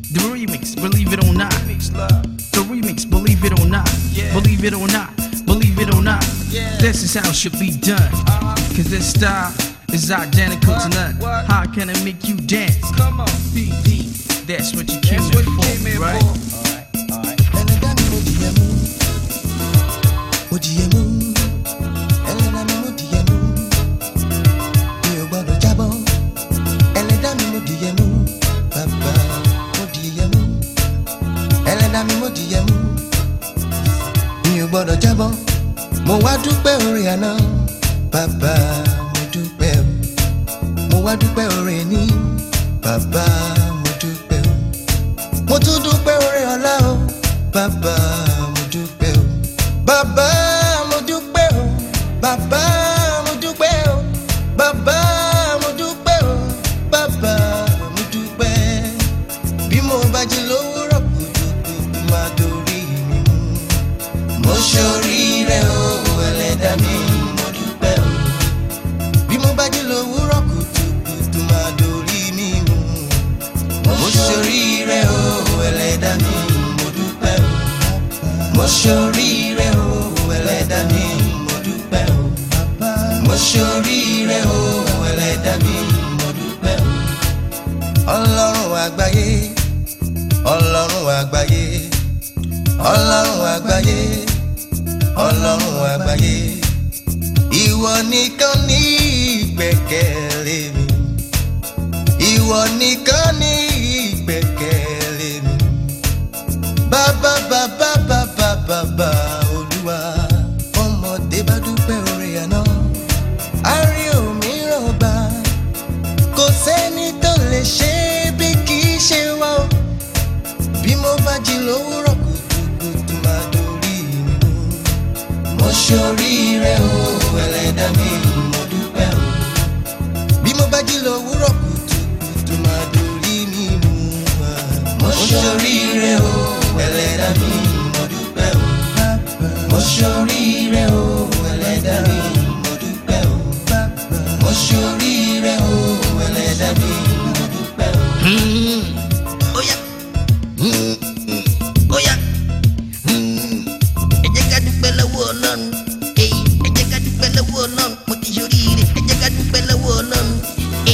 The remix, believe it or not. The remix, believe it or not. Believe it or not, believe it or not. This is how it should be done. Cause this style is identical to none. How can I make you dance? Come on, BD, that's what you came here for, right? Gbọ́dọ̀ jábọ́ mo wá dúpẹ́ oore àná bàbá mo dúpẹ́ mo wá dúpẹ́ oore ní bàbá mo dúpẹ́ mo tún dúpẹ́ oore ọ̀la o bàbá mo dúpẹ́ bàbá mo dúpẹ́ bàbá mo dúpẹ́ bàbá mo dúpẹ́ bàbá mo dúpẹ́ bí mo bá jí lówùúrọ̀ kùtùkùtù máa dorí mi mú. Mo ṣoríire o ẹlẹ́dàá mi mo dúpẹ́ o bí mo bá jí lówùúrọ̀ kùtùkùtù máa dorí mi mú. Mo ṣoríire o ẹlẹ́dàá mi mo dúpẹ́ o mo ṣoríire o ẹlẹ́dàá mi mo dúpẹ́ o mo ṣoríire o ẹlẹ́dàá mi mo dúpẹ́ o. Ọlọ́run àgbáyé Ọlọ́run àgbáyé Ọlọ́run àgbáyé Ọlọ́run àgbáyé ìwọ nìkan ní ìgbẹ́kẹ̀lé mi ìwọ nìkan ní ìgbẹ́kẹ̀lé mi bàbá bàbá bàbá bàbá Olúwa ọmọdé bá dúpẹ́ oore àná á rí òmíràn gbà kò sẹ́ni tó lè ṣe bí kì í ṣe wá o bí mo bá jí lówùúrọ̀ kùtùkùtù máa dorí mi mú. Mo ṣoríire o ẹlẹ́dàá mi mo dúpẹ́ o bí mo bá jí lówùúrọ̀ kùtùkùtù máa dorí mi mú. Mo ṣoríire o ẹlẹ́dàá mi mo dúpẹ́ o mo ṣoríire o ẹlẹ́dàá mi mo dúpẹ́ o mo ṣoríire o ẹlẹ́dàá mi mo dúpẹ́ o. Oya, oya, ẹ jẹ́ ká dúpẹ́ lọ́wọ́ Ọlọ́run. Ẹ jẹ́ ká dúpẹ́ lọ́wọ́ Ọlọ́run. Mo ti ṣoríire. Ẹ jẹ́ ká dúpẹ́ lọ́wọ́ Ọlọ́run. Ẹ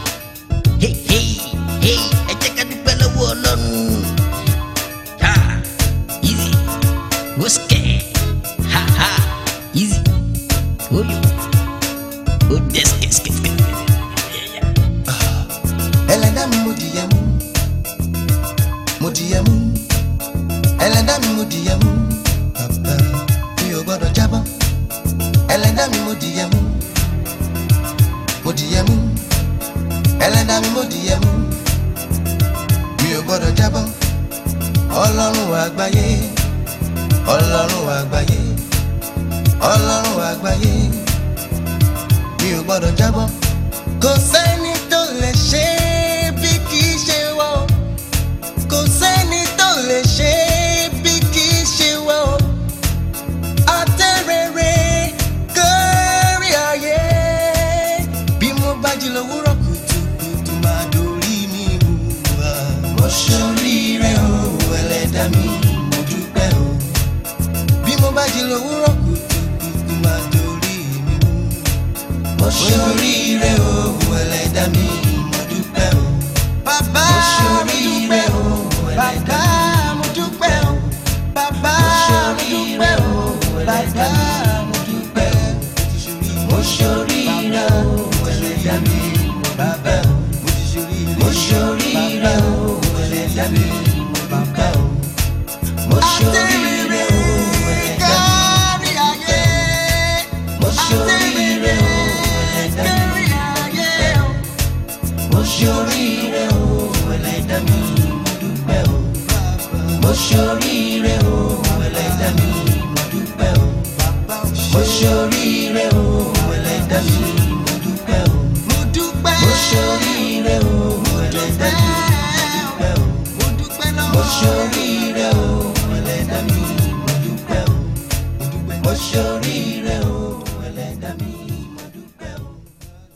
jẹ́ ká dúpẹ́ lọ́wọ́ Ọlọ́run. Easy, what's scared? Ha ha, easy. Oyo, oh this kiss. Ẹlẹ́dàá mi mo dìyẹ mú mo dìyẹ mú ẹlẹ́dàá mi mo dìyẹ mú bàbá mi ò gbọ́dọ̀ jábọ́ ẹlẹ́dàá mi mo dìyẹ mú mo dìyẹ mú ẹlẹ́dàá mi mo dìyẹ mú mi ò gbọ́dọ̀ jábọ́ Ọlọ́run àgbáyé Ọlọ́run àgbáyé Ọlọ́run àgbáyé mi ò gbọ́dọ̀ jábọ́ kò sẹ́ni tó lè ṣe bí kì í ṣe wá o kò sẹ́ni tó lè ṣe bí kì í ṣe wá o àtẹ̀rẹ̀rẹ̀ kárí ayé bí mo bá jí lówùúrọ̀ kùtùkùtù máa dorí mi mú wa. Mo ṣoríire o ẹlẹ́dàá mi mo dúpẹ́ o bí mo bá jí lówùúrọ̀ kùtùkùtù máa dorí mi mú. Mo ṣoríire o ẹlẹ́dàá mi mo dúpẹ́ o bàbá mo dúpẹ́ o bàbá mo dúpẹ́ o bàbá mo dúpẹ́ o bàbá mo dúpẹ́ o mo ṣoríire o ẹlẹ́dàá mi mo dúpẹ́ o mo ṣoríire o ẹlẹ́dàá mi mo dúpẹ́ o mo ṣoríire o ẹlẹ́dàá mi mo ṣoríire o ẹlẹ́dàá mi mo ṣoríire o ẹlẹ́dàá mi mo dúpẹ́ o mo ṣoríire o ẹlẹ́dàá mi mo dúpẹ́ o mo ṣoríire o ẹlẹ́dàá mi.